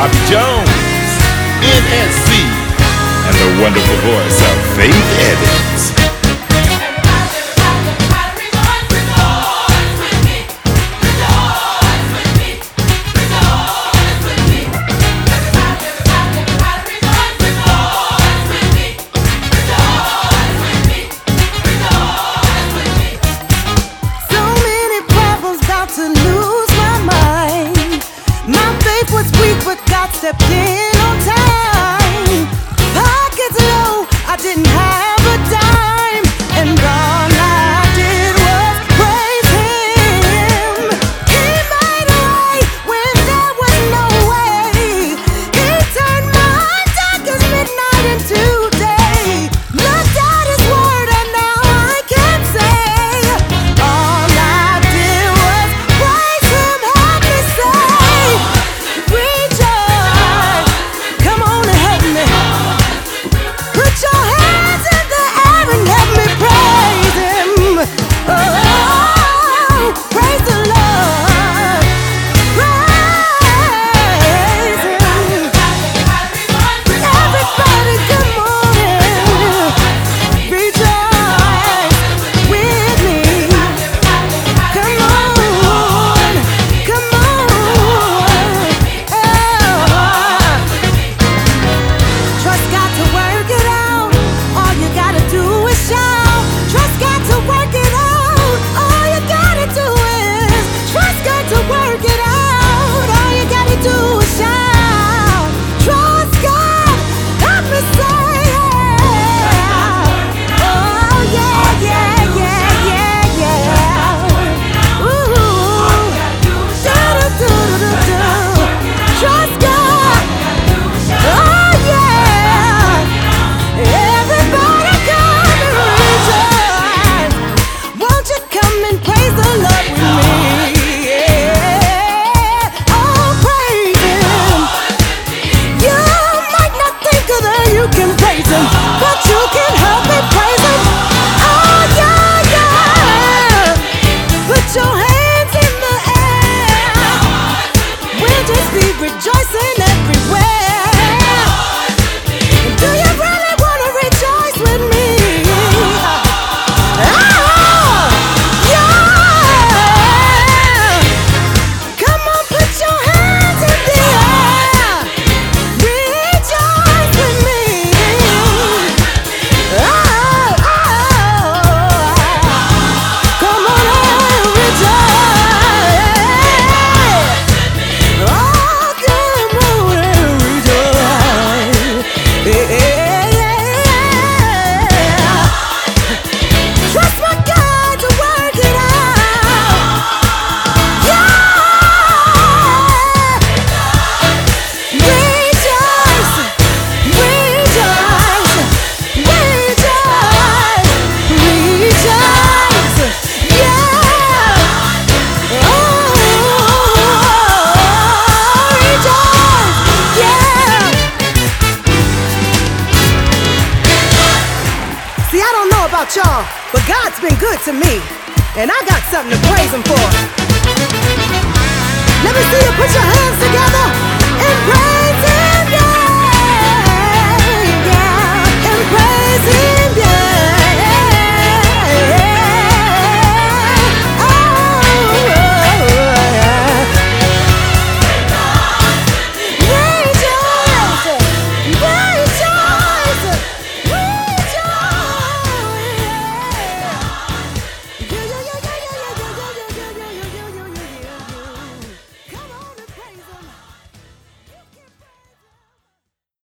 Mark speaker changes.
Speaker 1: Bobby Jones, NSC, and the wonderful voice of Faith Evans.
Speaker 2: Stepped in on time. Pockets low, I didn't have a dime, and all I did was praise him. He made a way when there was no way. He turned my darkest midnight into day. Looked at his word and now I can say all I did was praise him. Help me say, rejoice. Come on and help me. Put your hands in the air and help me praise him. Oh, praise the Lord. Praise him. Everybody, good morning. Rejoice with me. Come on. Come on. Oh. Trust got to work it out. All you gotta do is shout. Trust got to work it out. All you gotta do is trust got to work it out. All you gotta do is shout. Trust God. Help me say yeah. Oh yeah, yeah, yeah, yeah, yeah. Ooh. Do-do-do-do-do-do. Trust God. Oh yeah. Everybody come and rejoice. Won't you come and praise the Lord with me? Yeah. Oh, praise him. You might not think that you can praise him, but you can help me praise him. Oh yeah, yeah. Put your hands in the air. We'll just be rejoicing everywhere. Do you really want to rejoice with me? Oh, yeah. Come on, put your hands in the air. Rejoice with me. Oh, come on and rejoice. Oh, come on and rejoice. Yeah. Trust my God to work it out. Yeah. Rejoice, rejoice, rejoice, rejoice. Yeah. Oh, rejoice. Yeah. See, I don't know about y'all, but God's been good to me, and I got something to praise him for. Let me see you put your hands together and praise him, yeah, yeah, and praise him.